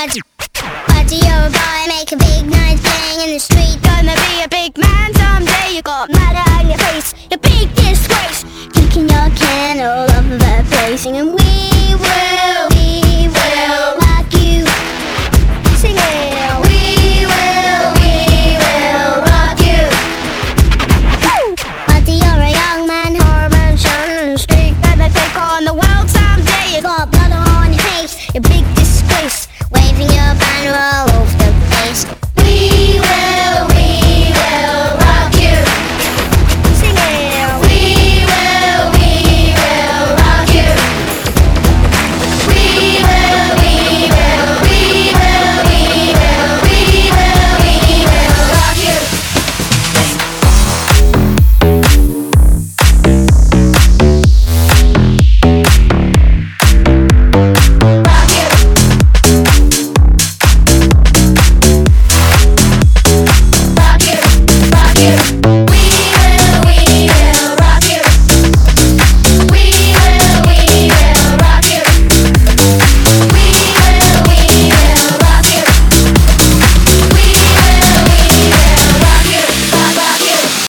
Party, you're a boy, make a big noise playing in the street. Gonna be a big man someday. You got mud on your face, you big disgrace. Kicking your can all over the place, singing we will rock you. Sing it. We will rock you. Party, you're a young man, hormones showing in the street. Gonna take on the world someday. You got blood on your face, you big disgrace. Waving your banner all over the place. We will rock you. Sing it. We will rock you. We will rock you. Rock you.